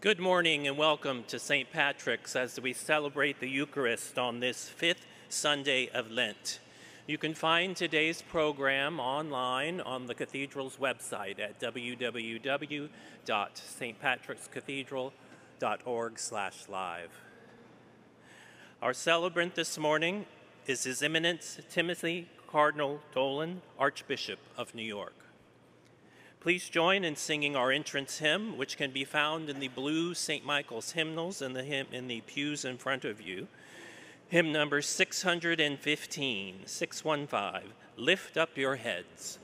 Good morning and welcome to St. Patrick's as we celebrate the Eucharist on this fifth Sunday of Lent. You can find today's program online on the cathedral's website at www.stpatrickscathedral.org/live. Our celebrant this morning is His Eminence Timothy Cardinal Dolan, Archbishop of New York. Please join in singing our entrance hymn, which can be found in the blue St. Michael's hymnals in the pews in front of you. Hymn number 615, Lift Up Your Heads.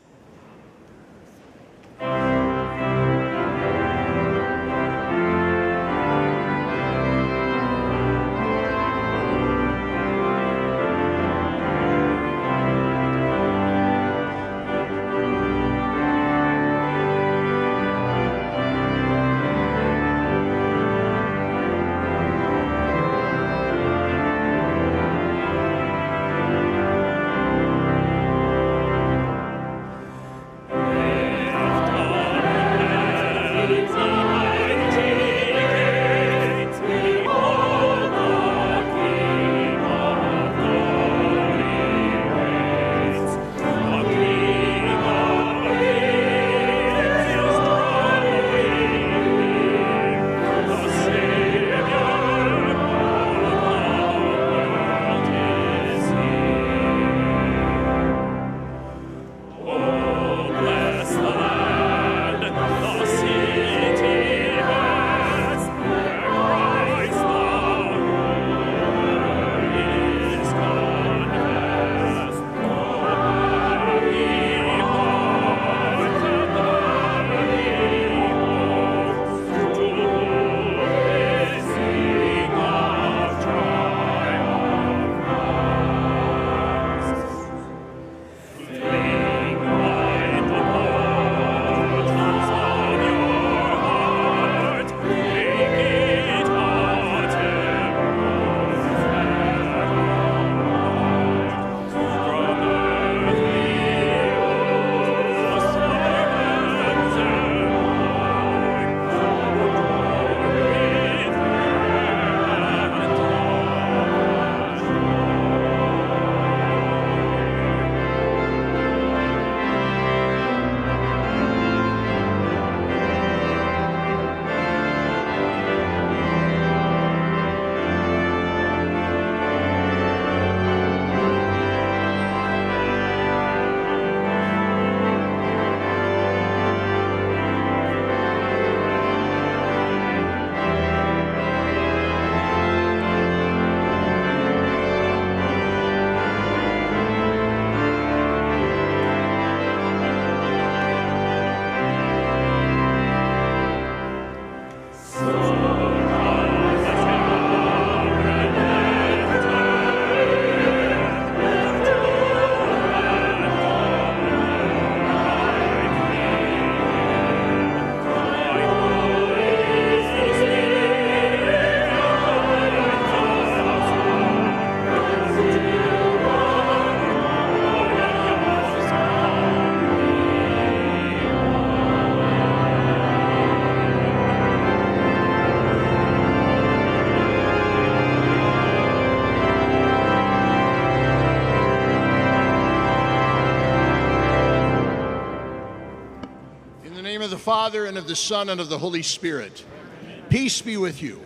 Father, and of the Son, and of the Holy Spirit. Peace be with you.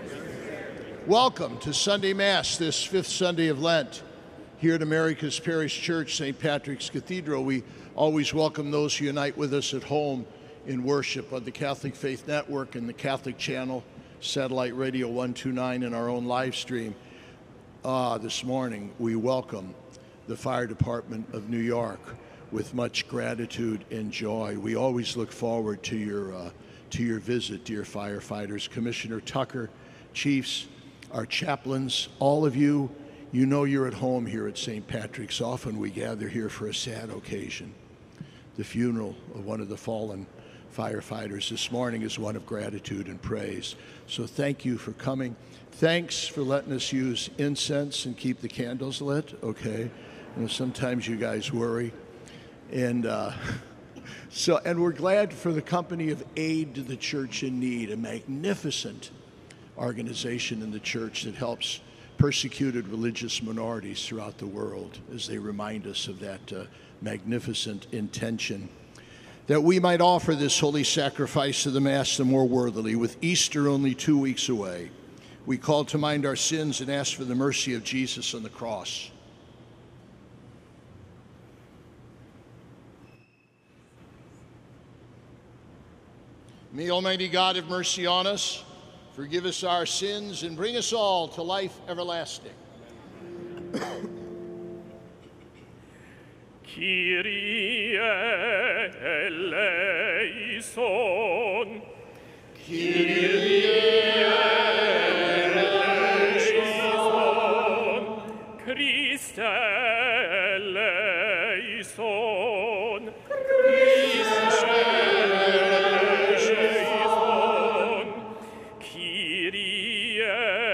Welcome to Sunday Mass, this fifth Sunday of Lent, here at America's Parish Church, St. Patrick's Cathedral. We always welcome those who unite with us at home in worship on the Catholic Faith Network and the Catholic Channel, Satellite Radio 129, and our own live stream. This morning, we welcome the Fire Department of New York with much gratitude and joy. We always look forward to your visit, dear firefighters. Commissioner Tucker, chiefs, our chaplains, all of you, you know you're at home here at St. Patrick's. Often we gather here for a sad occasion. The funeral of one of the fallen firefighters this morning is one of gratitude and praise. So thank you for coming. Thanks for letting us use incense and keep the candles lit, okay? You know, sometimes you guys worry. And And we're glad for the company of Aid to the Church in Need, a magnificent organization in the church that helps persecuted religious minorities throughout the world, as they remind us of that magnificent intention. That we might offer this holy sacrifice of the Mass the more worthily, with Easter only 2 weeks away, we call to mind our sins and ask for the mercy of Jesus on the cross. May Almighty God have mercy on us, forgive us our sins, and bring us all to life everlasting. Kyrie eleison. Kyrie eleison. Christe eleison. Christe eleison. Kyrie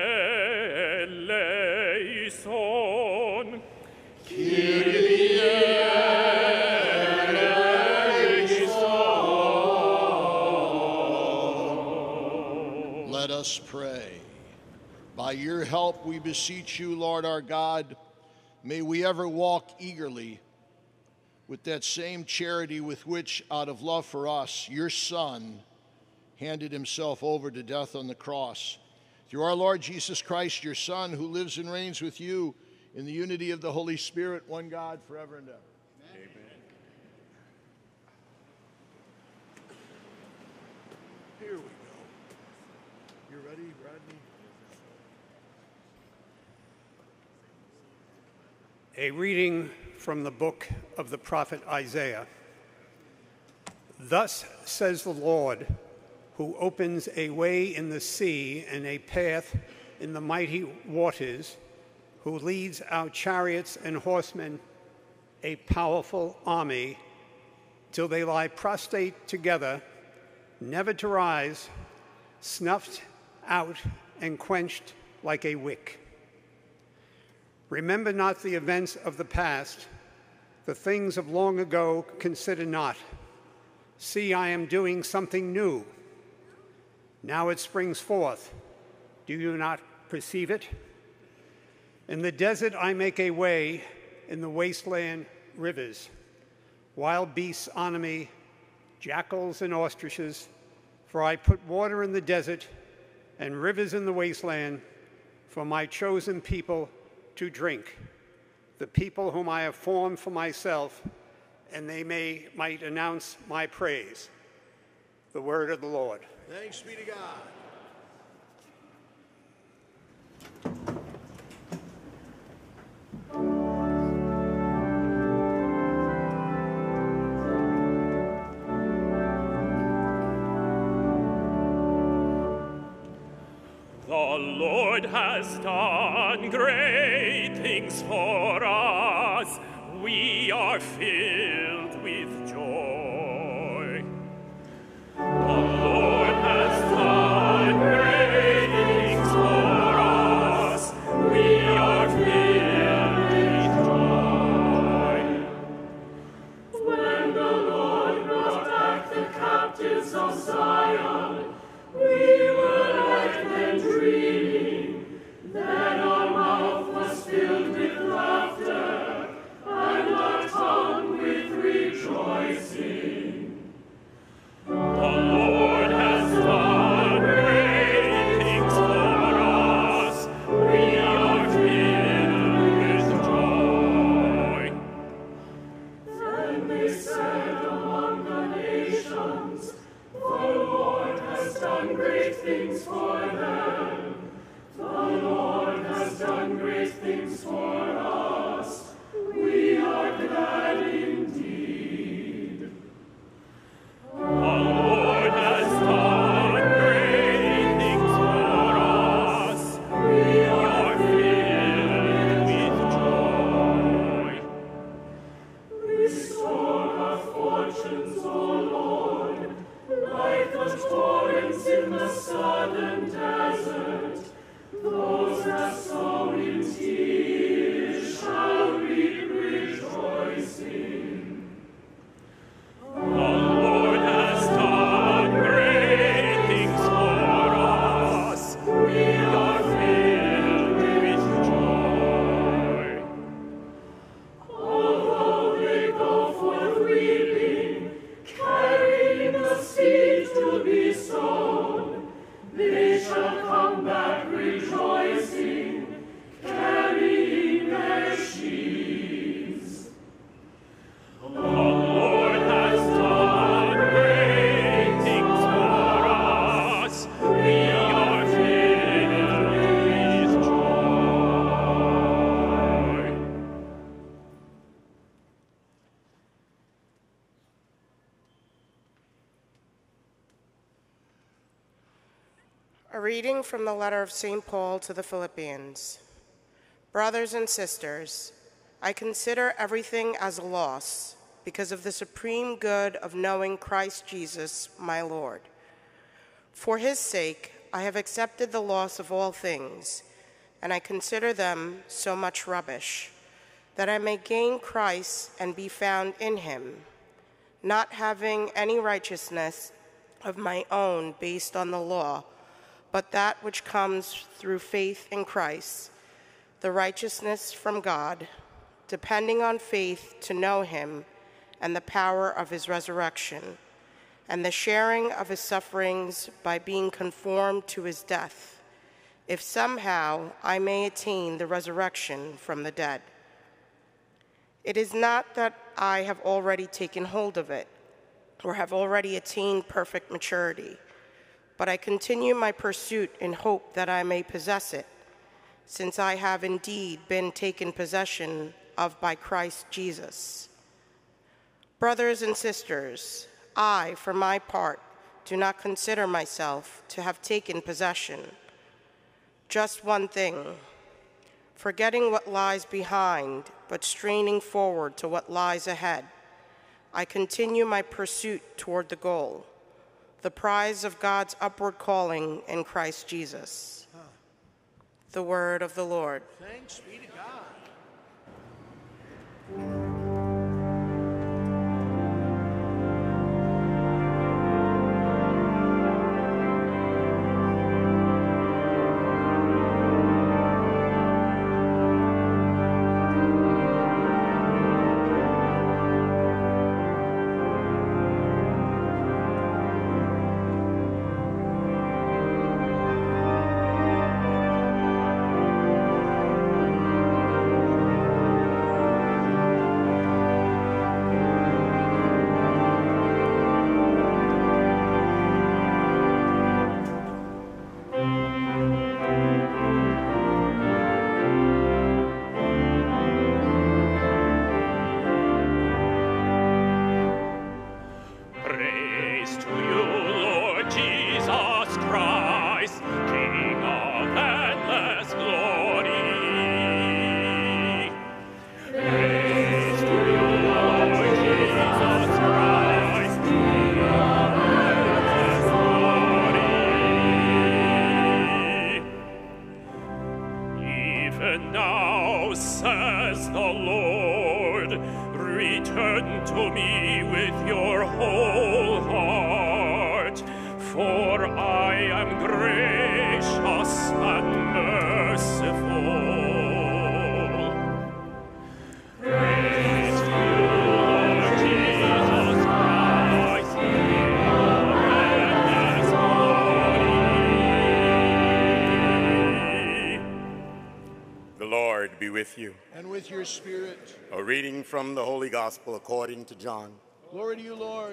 eleison. Kyrie eleison. Let us pray. By your help, we beseech you, Lord our God, may we ever walk eagerly with that same charity with which, out of love for us, your Son handed himself over to death on the cross. Through our Lord Jesus Christ, your Son, who lives and reigns with you in the unity of the Holy Spirit, one God, forever and ever. Amen. Here we go. You ready, Rodney? A reading from the book of the prophet Isaiah. Thus says the Lord, who opens a way in the sea and a path in the mighty waters, who leads our chariots and horsemen, a powerful army, till they lie prostrate together, never to rise, snuffed out and quenched like a wick. Remember not the events of the past, the things of long ago consider not. See, I am doing something new. Now it springs forth. Do you not perceive it? In the desert I make a way, in the wasteland rivers. Wild beasts honor me, jackals and ostriches, for I put water in the desert and rivers in the wasteland for my chosen people to drink, the people whom I have formed for myself, and they might announce my praise. The word of the Lord. Thanks be to God. The Lord has done great things for us. We are filled with joy. The Lord has done great things for us. We are filled with joy. When the Lord brought back the captives of Zion, we were like men dreaming. Then our mouth was filled with laughter, and our tongue with rejoicing. The Lord has done great things for us. We are filled with joy. Then they said among the nations, the Lord has done great things for them. The Lord has done great things for us. We are glad indeed. The Lord has done great things for us. We are filled with joy. Restore our fortunes, O Lord, like the torrents in the southern desert. Those that sow in tears shall reap rejoicing. A reading from the letter of St. Paul to the Philippians. Brothers and sisters, I consider everything as a loss because of the supreme good of knowing Christ Jesus, my Lord. For his sake, I have accepted the loss of all things, and I consider them so much rubbish, that I may gain Christ and be found in him, not having any righteousness of my own based on the law, but that which comes through faith in Christ, the righteousness from God, depending on faith to know him and the power of his resurrection, and the sharing of his sufferings by being conformed to his death, if somehow I may attain the resurrection from the dead. It is not that I have already taken hold of it, or have already attained perfect maturity, but I continue my pursuit in hope that I may possess it, since I have indeed been taken possession of by Christ Jesus. Brothers and sisters, I, for my part, do not consider myself to have taken possession. Just one thing, forgetting what lies behind, but straining forward to what lies ahead, I continue my pursuit toward the goal, the prize of God's upward calling in Christ Jesus. The word of the Lord. Thanks be to God. A reading from the Holy Gospel according to John. Glory to you, Lord.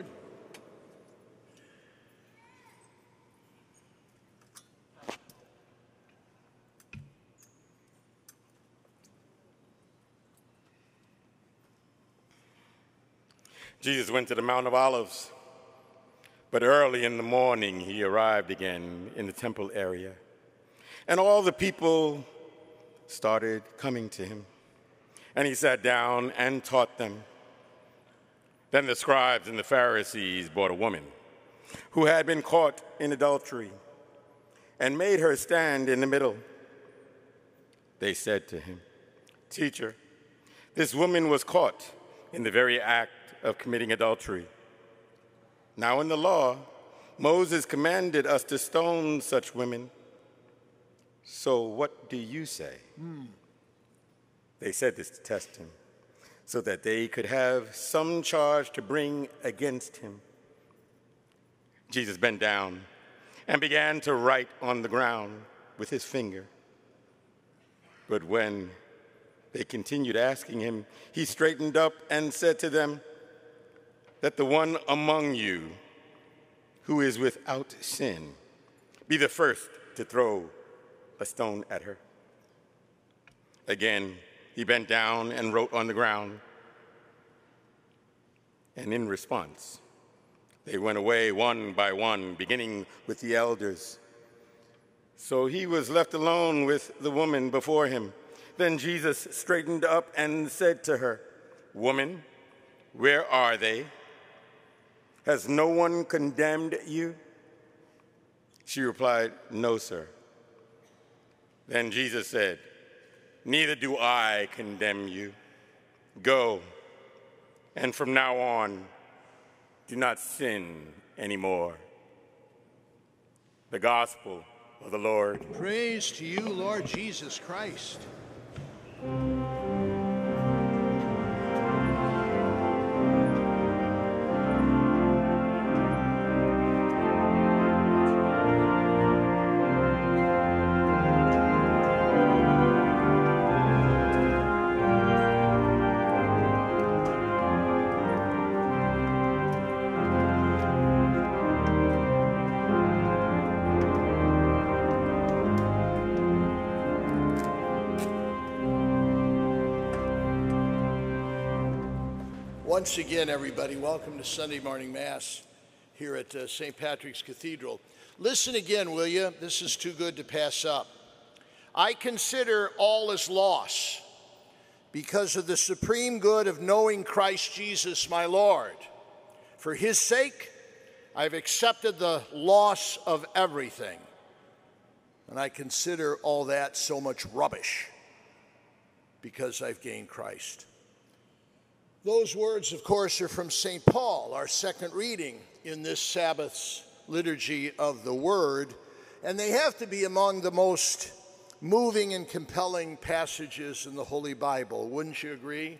Jesus went to the Mount of Olives, but early in the morning he arrived again in the temple area, and all the people started coming to him. And he sat down and taught them. Then the scribes and the Pharisees brought a woman who had been caught in adultery and made her stand in the middle. They said to him, "Teacher, this woman was caught in the very act of committing adultery. Now in the law, Moses commanded us to stone such women. So what do you say?" They said this to test him, so that they could have some charge to bring against him. Jesus bent down and began to write on the ground with his finger. But when they continued asking him, he straightened up and said to them, "Let the one among you who is without sin be the first to throw a stone at her." Again, he bent down and wrote on the ground. And in response, they went away one by one, beginning with the elders. So he was left alone with the woman before him. Then Jesus straightened up and said to her, "Woman, where are they? Has no one condemned you?" She replied, "No, sir." Then Jesus said, "Neither do I condemn you. Go, and from now on, do not sin anymore." The Gospel of the Lord. Praise to you, Lord Jesus Christ. Once again, everybody, welcome to Sunday morning Mass here at St. Patrick's Cathedral. Listen again, will you? This is too good to pass up. I consider all as loss because of the supreme good of knowing Christ Jesus, my Lord. For his sake, I've accepted the loss of everything. And I consider all that so much rubbish because I've gained Christ. Those words, of course, are from St. Paul, our second reading in this Sabbath's liturgy of the Word, and they have to be among the most moving and compelling passages in the Holy Bible. Wouldn't you agree?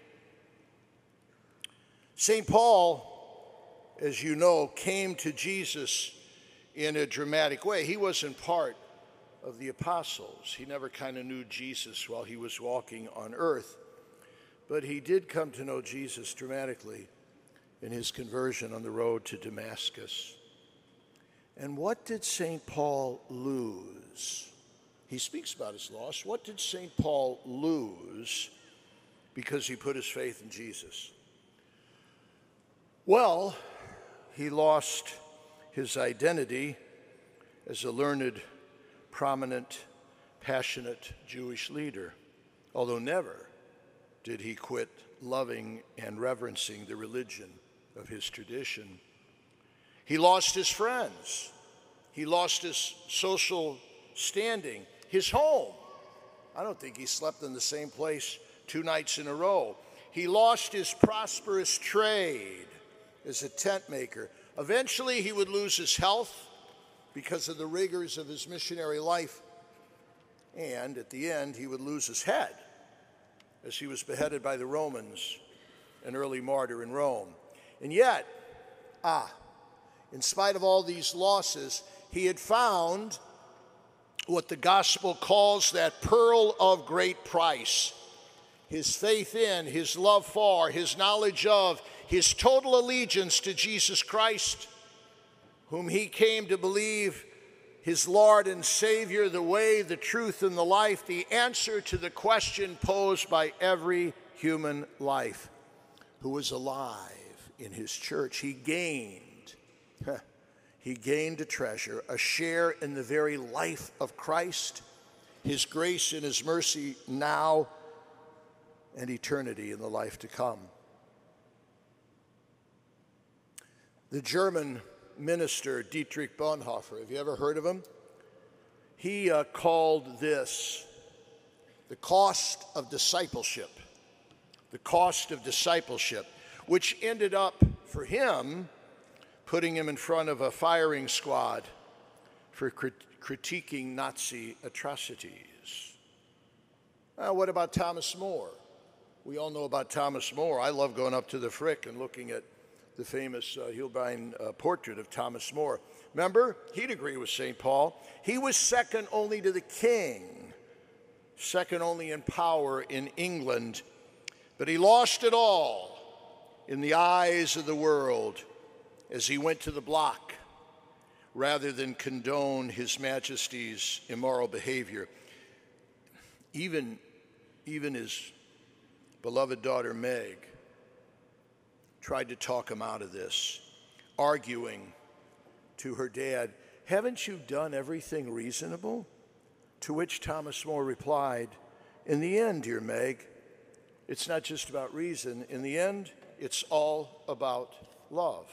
St. Paul, as you know, came to Jesus in a dramatic way. He wasn't part of the apostles. He never kind of knew Jesus while he was walking on earth. But he did come to know Jesus dramatically in his conversion on the road to Damascus. And what did St. Paul lose? He speaks about his loss. What did St. Paul lose because he put his faith in Jesus? Well, he lost his identity as a learned, prominent, passionate Jewish leader, although never did he quit loving and reverencing the religion of his tradition. He lost his friends. He lost his social standing, his home. I don't think he slept in the same place 2 nights in a row. He lost his prosperous trade as a tent maker. Eventually, he would lose his health because of the rigors of his missionary life. And at the end, he would lose his head as he was beheaded by the Romans, an early martyr in Rome. And yet, in spite of all these losses, he had found what the gospel calls that pearl of great price. His faith in, his love for, his knowledge of, his total allegiance to Jesus Christ, whom he came to believe his Lord and Savior, the way, the truth, and the life, the answer to the question posed by every human life who was alive in his church. He gained a treasure, a share in the very life of Christ, his grace and his mercy now and eternity in the life to come. The German minister Dietrich Bonhoeffer, have you ever heard of him? He called this the cost of discipleship. The cost of discipleship, which ended up for him putting him in front of a firing squad for critiquing Nazi atrocities. What about Thomas More? We all know about Thomas More. I love going up to the Frick and looking at the famous Holbein portrait of Thomas More. Remember, he'd agree with St. Paul. He was second only to the king, second only in power in England, but he lost it all in the eyes of the world as he went to the block rather than condone His Majesty's immoral behavior. Even his beloved daughter Meg tried to talk him out of this, arguing to her dad, "Haven't you done everything reasonable? To which Thomas More replied, "In the end, dear Meg, it's not just about reason. In the end, it's all about love."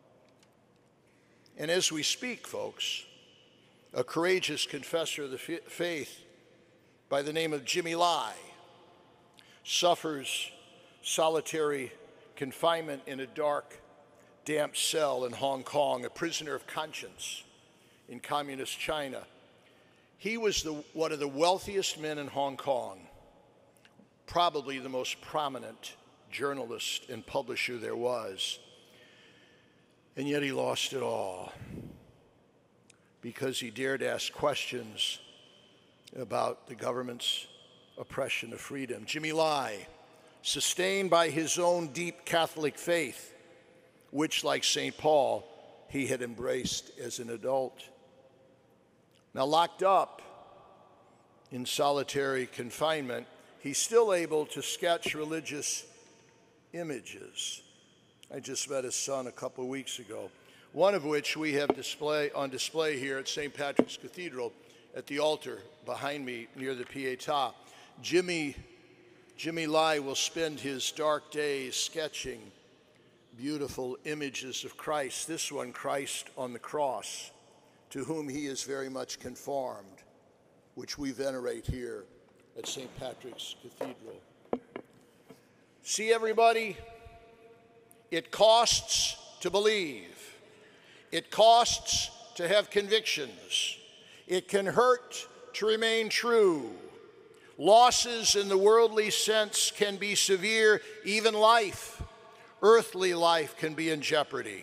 And as we speak, folks, a courageous confessor of the faith by the name of Jimmy Lai suffers solitary confinement in a dark, damp cell in Hong Kong, a prisoner of conscience in communist China. He was one of the wealthiest men in Hong Kong, probably the most prominent journalist and publisher there was. And yet he lost it all because he dared ask questions about the government's oppression of freedom. Jimmy Lai, sustained by his own deep Catholic faith, which, like St. Paul, he had embraced as an adult. Now, locked up in solitary confinement, he's still able to sketch religious images. I just met his son a couple of weeks ago, one of which we have on display here at St. Patrick's Cathedral at the altar behind me near the Pietà. Jimmy Lai will spend his dark days sketching beautiful images of Christ. This one, Christ on the cross, to whom he is very much conformed, which we venerate here at St. Patrick's Cathedral. See, everybody, it costs to believe. It costs to have convictions. It can hurt to remain true. Losses in the worldly sense can be severe. Even life, earthly life, can be in jeopardy.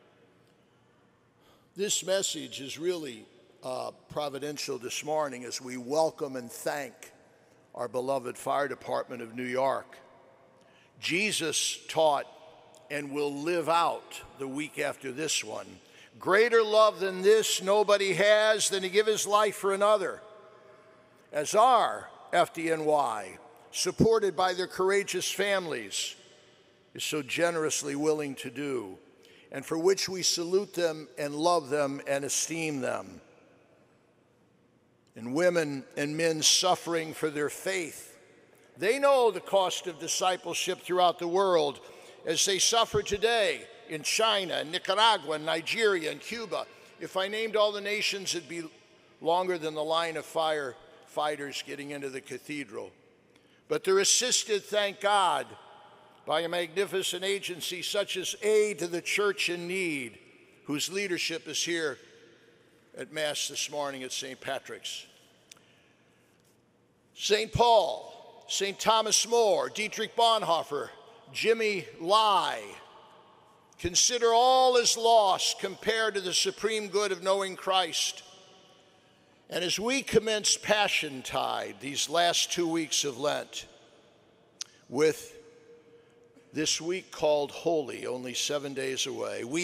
This message is really providential this morning as we welcome and thank our beloved Fire Department of New York. Jesus taught and will live out the week after this one. Greater love than this nobody has than to give his life for another. As our FDNY, supported by their courageous families, is so generously willing to do, and for which we salute them and love them and esteem them. And women and men suffering for their faith, they know the cost of discipleship throughout the world as they suffer today in China, Nicaragua, Nigeria, and Cuba. If I named all the nations, it'd be longer than the line of firefighters getting into the cathedral. But they're assisted, thank God, by a magnificent agency such as Aid to the Church in Need, whose leadership is here at Mass this morning at St. Patrick's. St. Paul, St. Thomas More, Dietrich Bonhoeffer, Jimmy Lai, consider all as lost compared to the supreme good of knowing Christ. And as we commence Passion Tide, these last 2 weeks of Lent, with this week called Holy, only 7 days away, we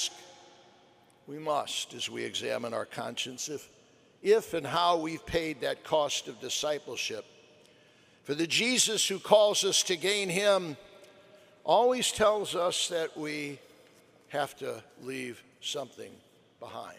must, as we examine our conscience, if and how we've paid that cost of discipleship. For the Jesus who calls us to gain him always tells us that we have to leave something behind.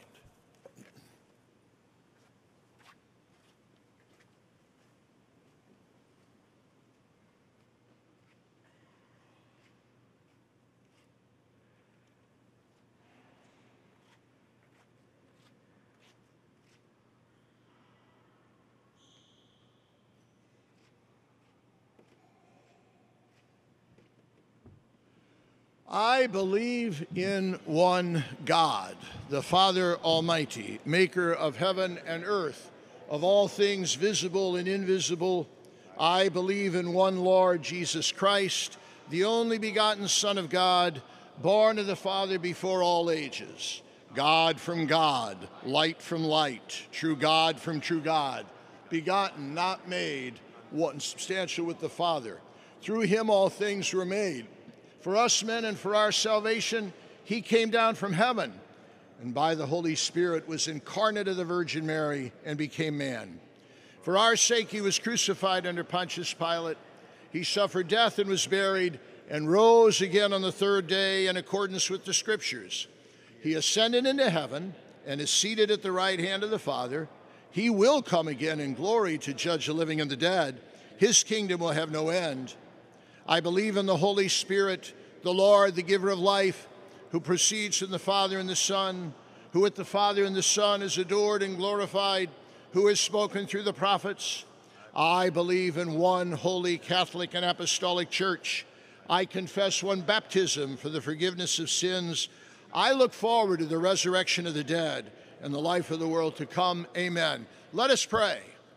I believe in one God, the Father Almighty, maker of heaven and earth, of all things visible and invisible. I believe in one Lord Jesus Christ, the only begotten Son of God, born of the Father before all ages, God from God, light from light, true God from true God, begotten, not made, one substantial with the Father. Through him all things were made. For us men and for our salvation, he came down from heaven, and by the Holy Spirit was incarnate of the Virgin Mary and became man. For our sake he was crucified under Pontius Pilate. He suffered death and was buried, and rose again on the third day in accordance with the Scriptures. He ascended into heaven and is seated at the right hand of the Father. He will come again in glory to judge the living and the dead. His kingdom will have no end. I believe in the Holy Spirit, the Lord, the giver of life, who proceeds from the Father and the Son, who with the Father and the Son is adored and glorified, who has spoken through the prophets. I believe in one holy Catholic and Apostolic Church. I confess one baptism for the forgiveness of sins. I look forward to the resurrection of the dead and the life of the world to come. Amen. Let us pray.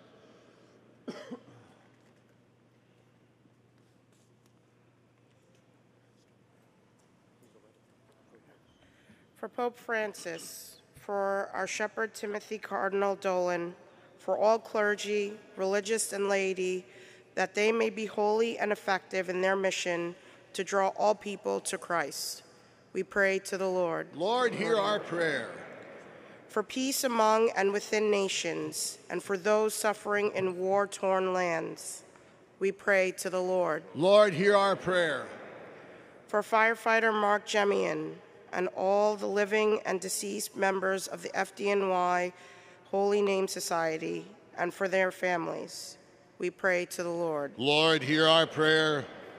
For Pope Francis, for our Shepherd Timothy Cardinal Dolan, for all clergy, religious, and laity, that they may be holy and effective in their mission to draw all people to Christ. We pray to the Lord. Lord, hear our prayer. For peace among and within nations, and for those suffering in war-torn lands, we pray to the Lord. Lord, hear our prayer. For firefighter Mark Jemian and all the living and deceased members of the FDNY Holy Name Society, and for their families, we pray to the Lord. Lord, hear our prayer.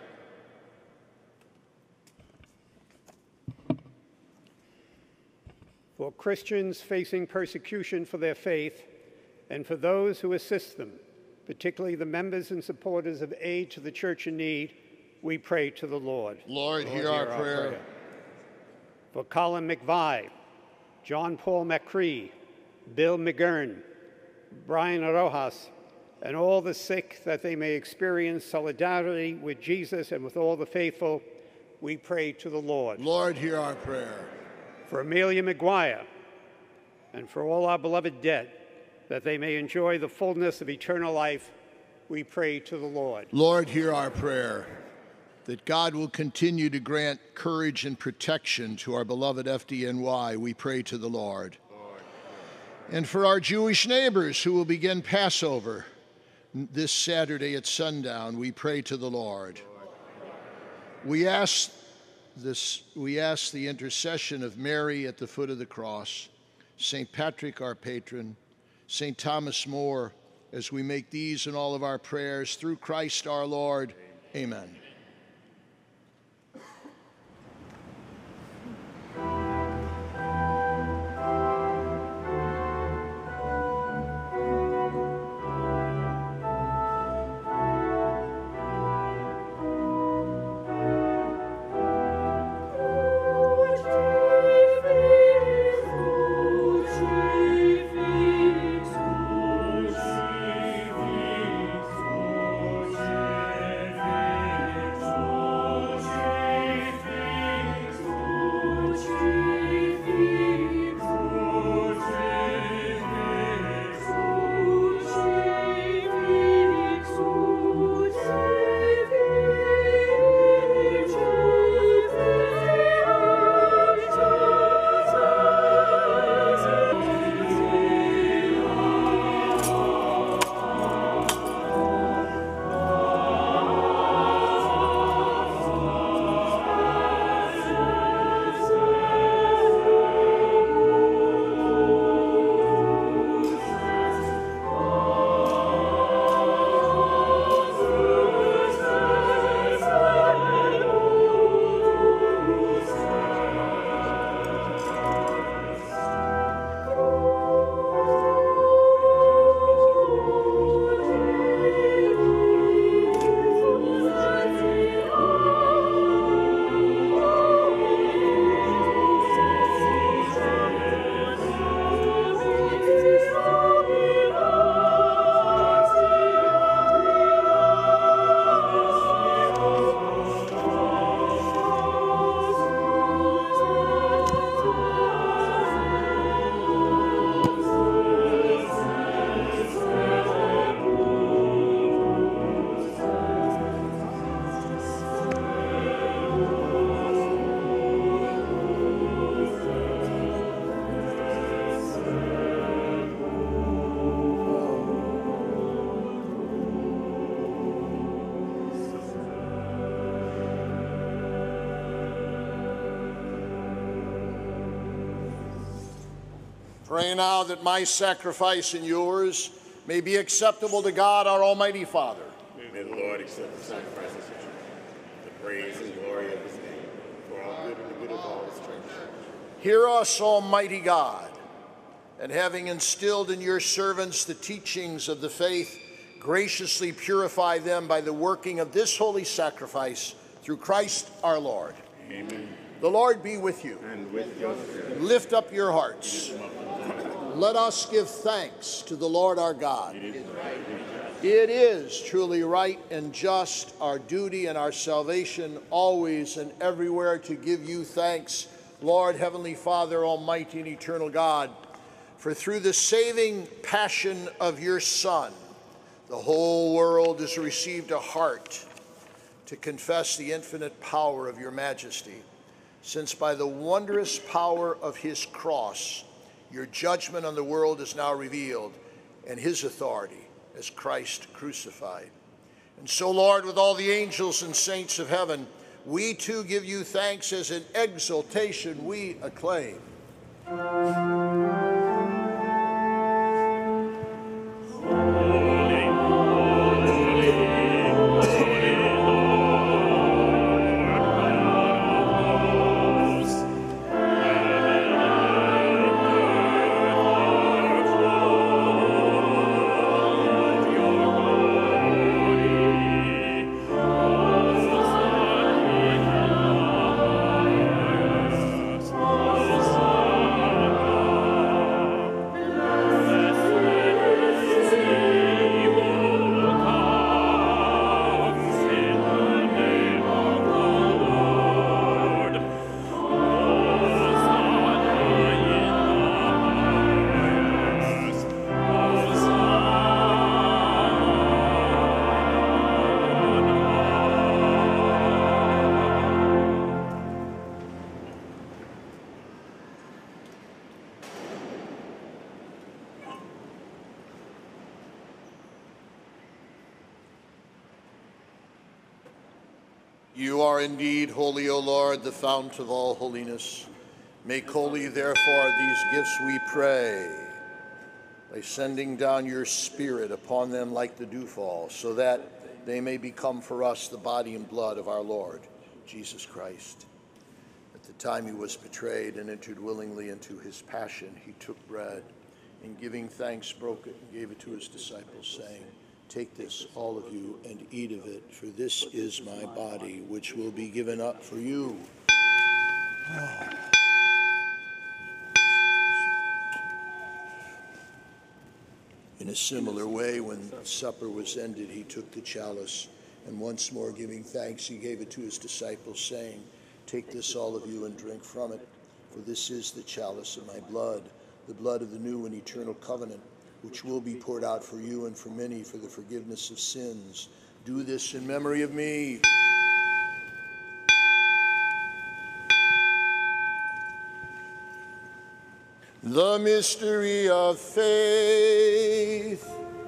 For Christians facing persecution for their faith, and for those who assist them, particularly the members and supporters of Aid to the Church in Need, we pray to the Lord. Lord, hear our prayer. For Colin McVie, John Paul McCree, Bill McGurn, Brian Rojas, and all the sick, that they may experience solidarity with Jesus and with all the faithful, we pray to the Lord. Lord, hear our prayer. For Amelia McGuire, and for all our beloved dead, that they may enjoy the fullness of eternal life, we pray to the Lord. Lord, hear our prayer. That God will continue to grant courage and protection to our beloved FDNY, we pray to the Lord. And for our Jewish neighbors who will begin Passover this Saturday at sundown, we pray to the Lord. We ask the intercession of Mary at the foot of the cross, St. Patrick, our patron, St. Thomas More, as we make these and all of our prayers through Christ our Lord. Amen. Pray now that my sacrifice and yours may be acceptable to God, our Almighty Father. May the Lord accept the sacrifices of you, the praise and glory of his name, for our good and the good of all his church. Hear us, Almighty God, and having instilled in your servants the teachings of the faith, graciously purify them by the working of this holy sacrifice through Christ our Lord. Amen. The Lord be with you. And with your spirit. Lift up your hearts. Let us give thanks to the Lord our God. It is truly right and just, our duty and our salvation, always and everywhere to give you thanks, Lord, Heavenly Father, Almighty and Eternal God, for through the saving passion of your Son, the whole world has received a heart to confess the infinite power of your majesty, since by the wondrous power of his cross, your judgment on the world is now revealed, and his authority as Christ crucified. And so, Lord, with all the angels and saints of heaven, we too give you thanks as in exultation we acclaim. You are indeed holy, O Lord, the fount of all holiness. Make holy, therefore, these gifts, we pray, by sending down your Spirit upon them like the dewfall, so that they may become for us the body and blood of our Lord, Jesus Christ. At the time he was betrayed and entered willingly into his passion, he took bread, and giving thanks, broke it and gave it to his disciples, saying, "Take this, all of you, and eat of it, for this is my body, which will be given up for you." In a similar way, when supper was ended, he took the chalice, and once more giving thanks, he gave it to his disciples, saying, "Take this, all of you, and drink from it, for this is the chalice of my blood, the blood of the new and eternal covenant, which will be poured out for you and for many for the forgiveness of sins. Do this in memory of me." The mystery of faith.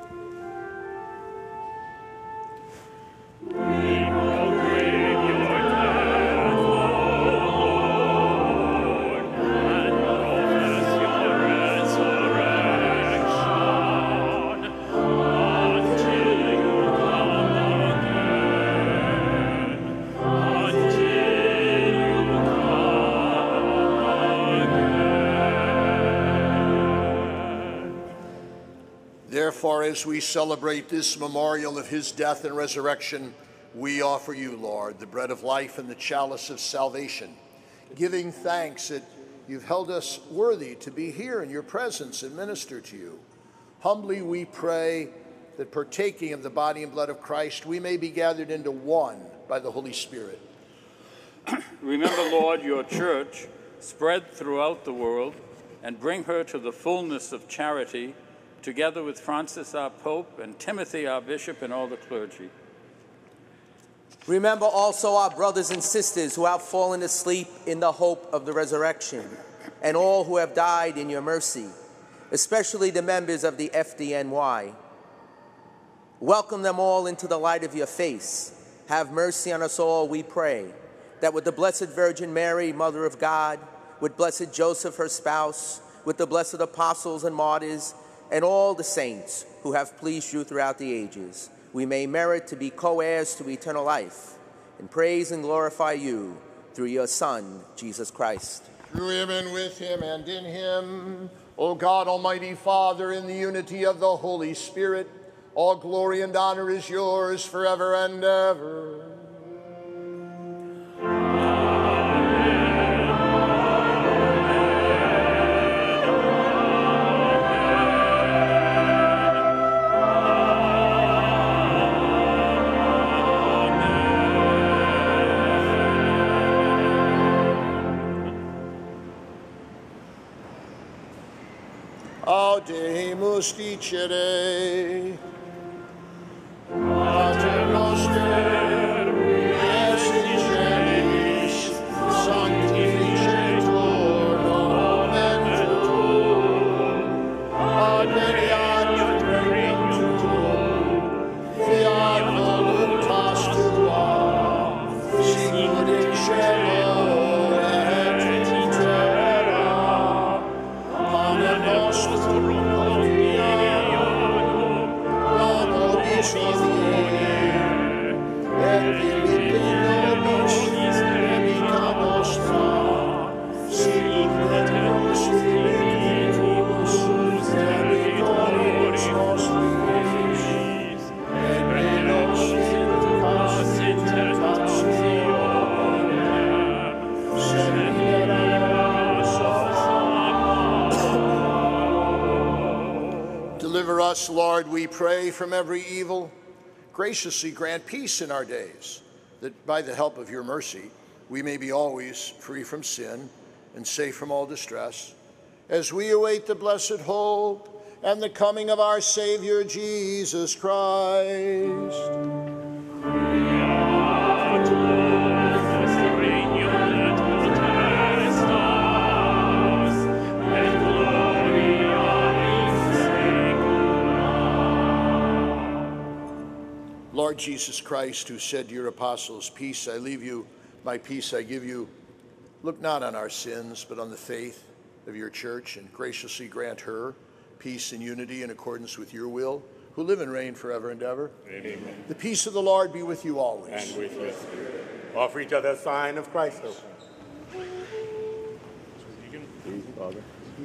Therefore, as we celebrate this memorial of his death and resurrection, we offer you, Lord, the bread of life and the chalice of salvation, giving thanks that you've held us worthy to be here in your presence and minister to you. Humbly we pray that partaking of the body and blood of Christ, we may be gathered into one by the Holy Spirit. Remember, Lord, your church spread throughout the world, and bring her to the fullness of charity, together with Francis our Pope and Timothy our Bishop and all the clergy. Remember also our brothers and sisters who have fallen asleep in the hope of the resurrection, and all who have died in your mercy, especially the members of the FDNY. Welcome them all into the light of your face. Have mercy on us all, we pray, that with the Blessed Virgin Mary, Mother of God, with Blessed Joseph, her spouse, with the blessed apostles and martyrs and all the saints who have pleased you throughout the ages, we may merit to be co-heirs to eternal life and praise and glorify you through your Son, Jesus Christ. Through him and with him and in him, O God, Almighty Father, in the unity of the Holy Spirit, all glory and honor is yours forever and ever. Audemus dicere, Pater noster, es in celis, sanctificetur nomen tuum, adveniat regnum tuum, fiat voluntas tua, sicut in cielo et in terra. Panem nostrum et dimitte nobis debita nostra, sicut et nos dimittibus debitores nostris, et ne nos inducas in tentationem, sed libera nos a. Deliver us, Lord, we pray, from every evil. Graciously grant peace in our days, that by the help of your mercy we may be always free from sin and safe from all distress, as we await the blessed hope and the coming of our Savior Jesus Christ. Lord Jesus Christ, who said to your apostles, "Peace I leave you, my peace I give you," look not on our sins, but on the faith of your church, and graciously grant her peace and unity in accordance with your will, who live and reign forever and ever. Amen. The peace of the Lord be with you always. And with your spirit. Offer each other a sign of Christ. Please, Father.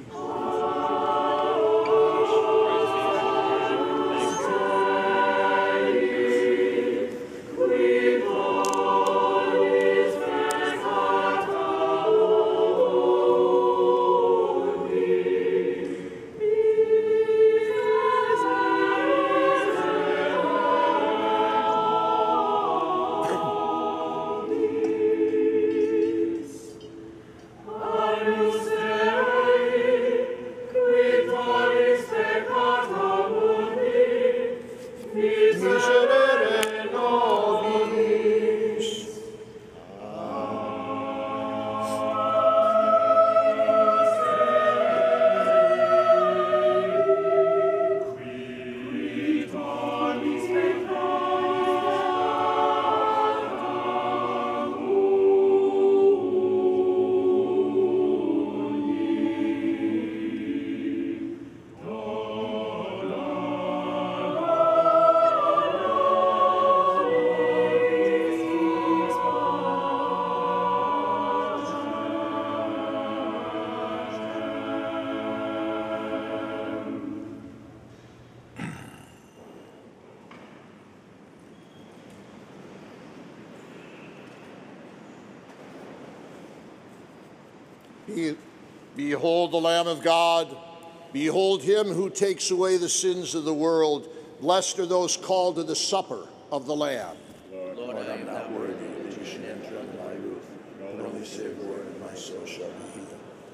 Behold the Lamb of God. Behold him who takes away the sins of the world. Blessed are those called to the supper of the Lamb. Lord, I am not worthy that you should enter under my roof, but only say a word, and my soul shall be healed.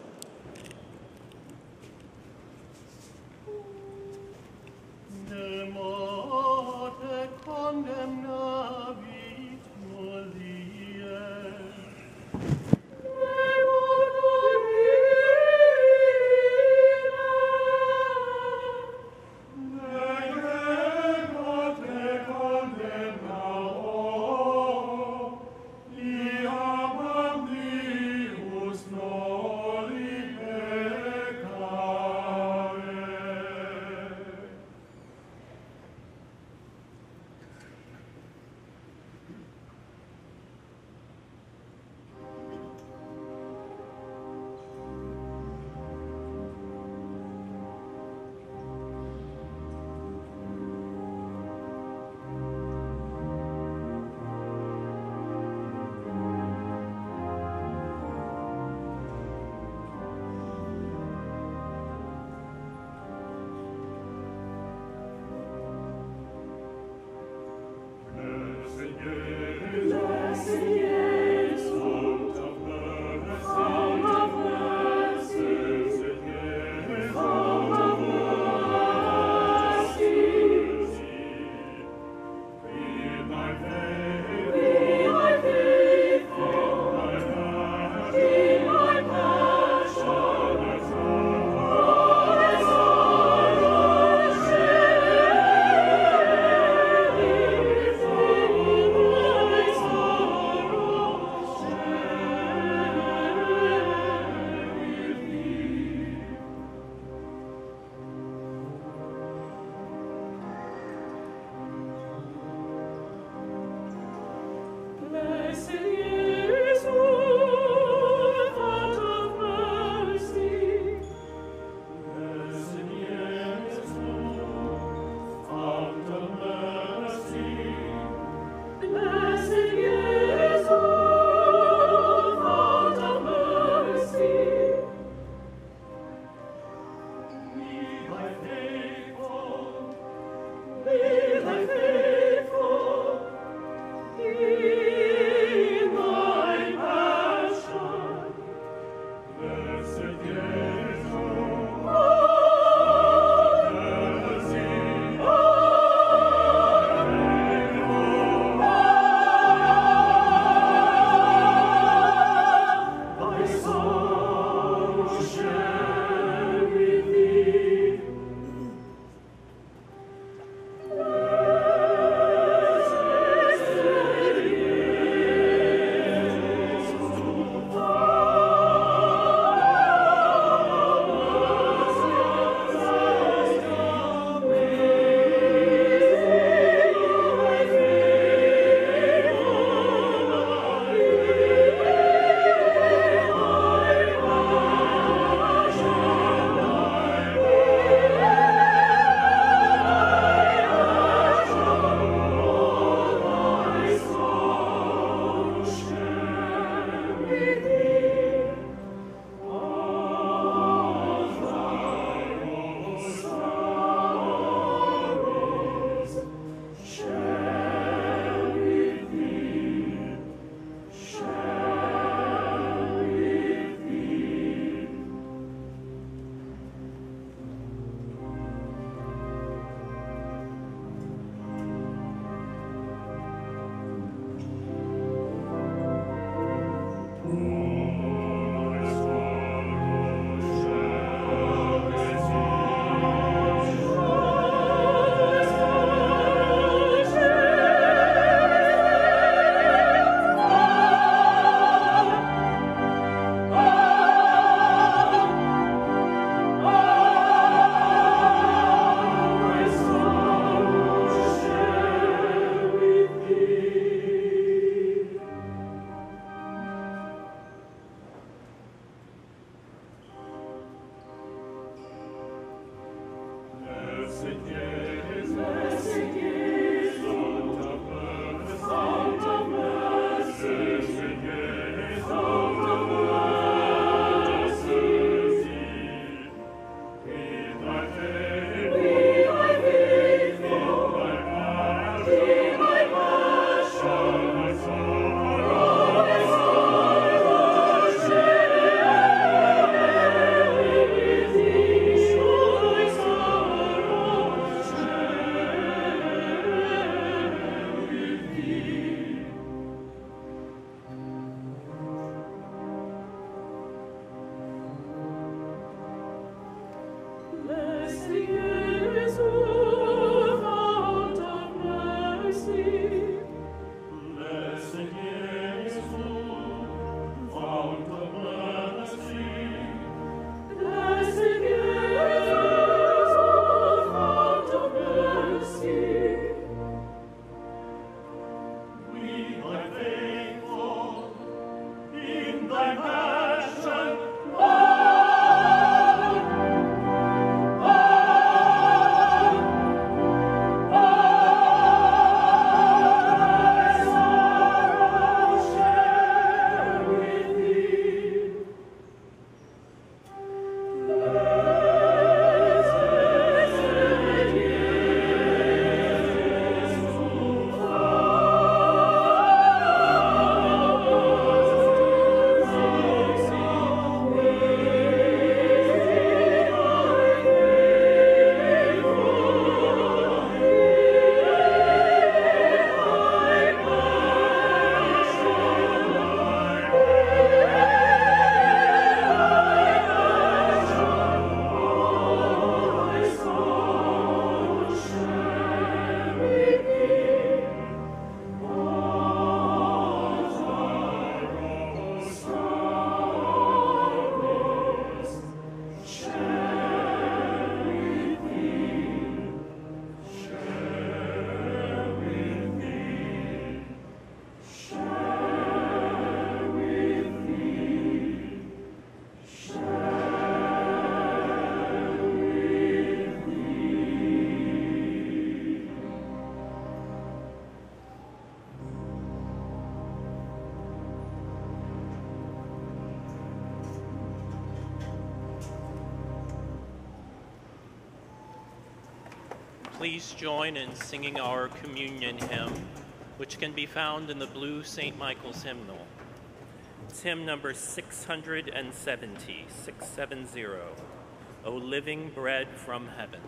De morte condemnavit mulier. Condemnavit Please join in singing our communion hymn, which can be found in the blue St. Michael's hymnal. It's hymn number 670, 670, O Living Bread from Heaven.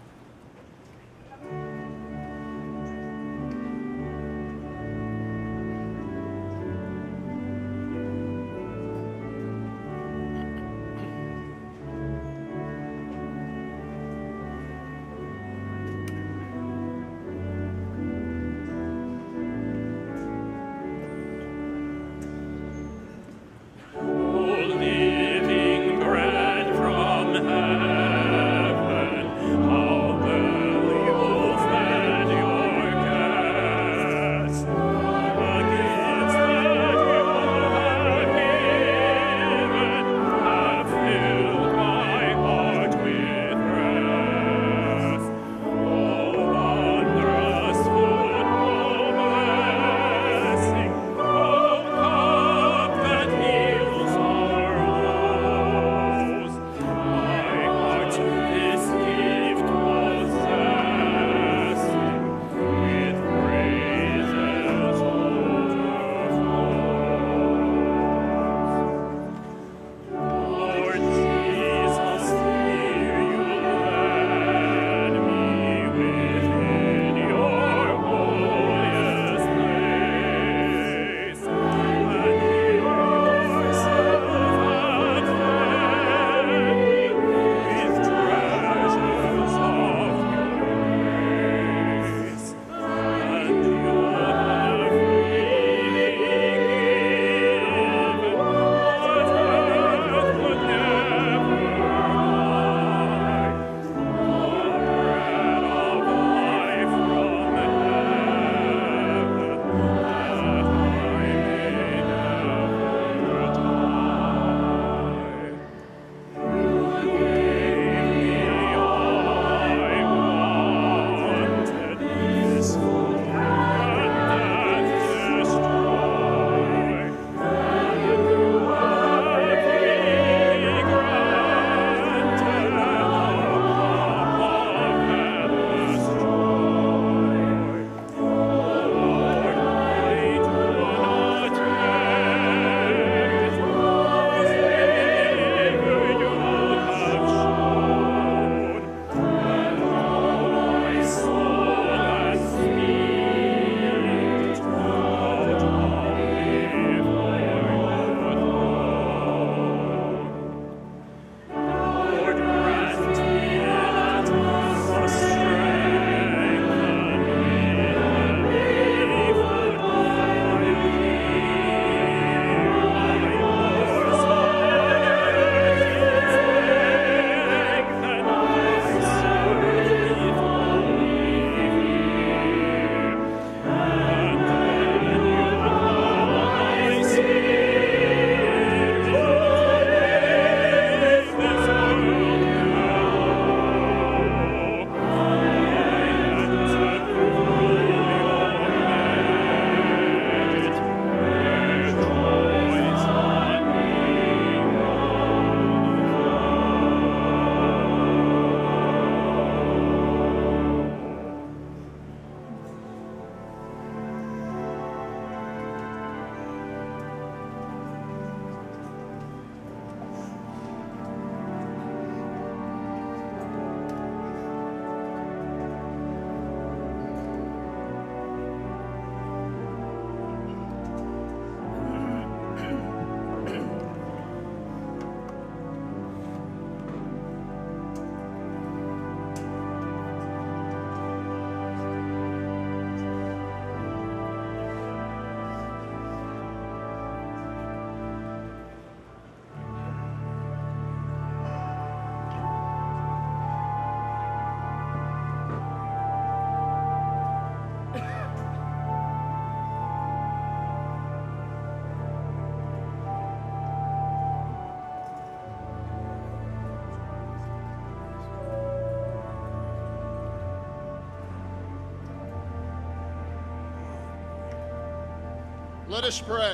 Let us pray.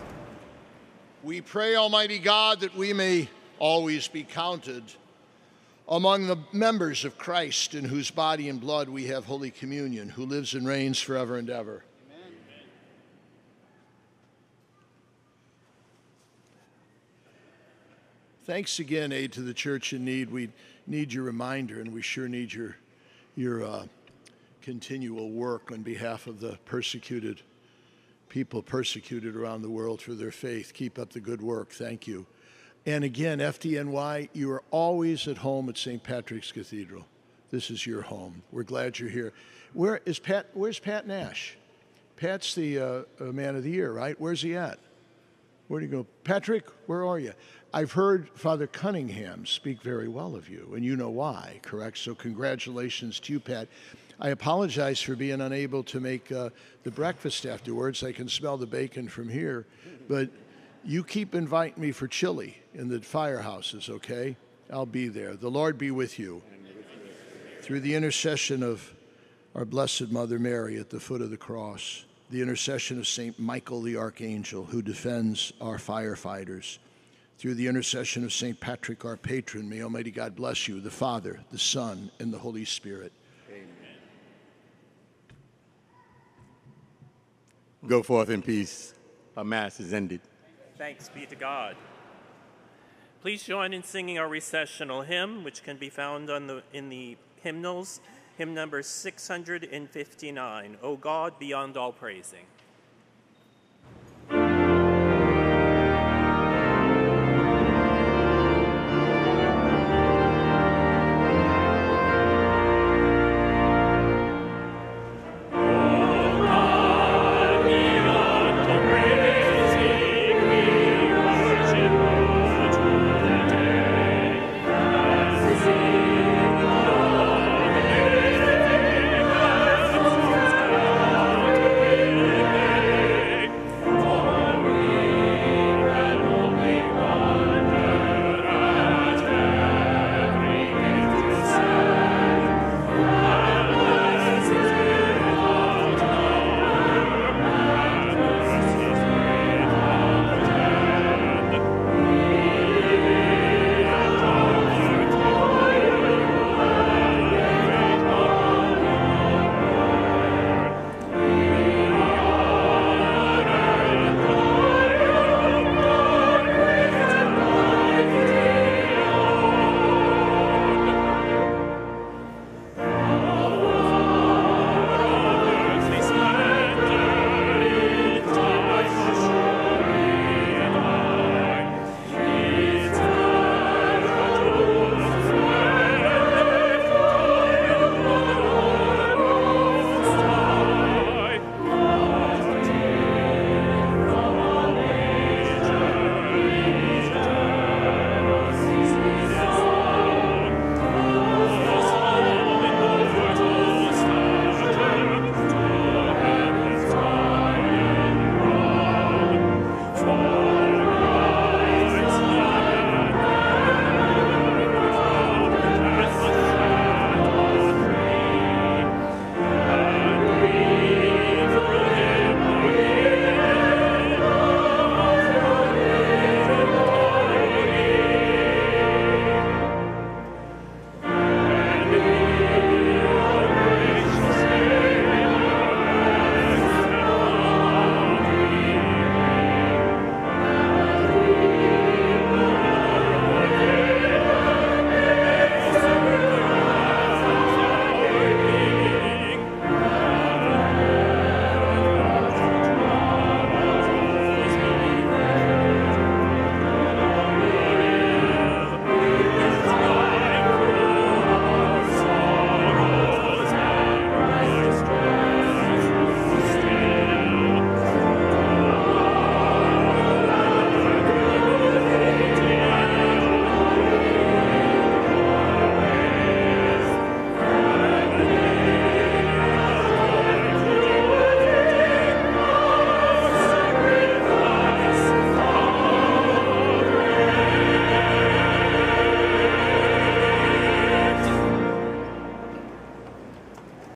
We pray, Almighty God, that we may always be counted among the members of Christ in whose body and blood we have Holy Communion, who lives and reigns forever and ever. Amen. Thanks again, Aid to the Church in Need. We need your reminder, and we sure need your continual work on behalf of the persecuted people persecuted around the world for their faith. Keep up the good work. Thank you. And again, FDNY, you are always at home at St. Patrick's Cathedral. This is your home. We're glad you're here. Where's Pat Nash? Pat's the man of the year, right? Where's he at? Where do you go? Patrick, where are you? I've heard Father Cunningham speak very well of you, and you know why, correct? So congratulations to you, Pat. I apologize for being unable to make the breakfast afterwards. I can smell the bacon from here, but you keep inviting me for chili in the firehouses, okay? I'll be there. The Lord be with you. Through the intercession of our Blessed Mother Mary at the foot of the cross, the intercession of St. Michael the Archangel, who defends our firefighters, through the intercession of St. Patrick, our patron, may Almighty God bless you, the Father, the Son, and the Holy Spirit. Go forth in peace. Our Mass is ended. Thanks be to God. Please join in singing our recessional hymn, which can be found in the hymnals, hymn number 659, O God, beyond all praising.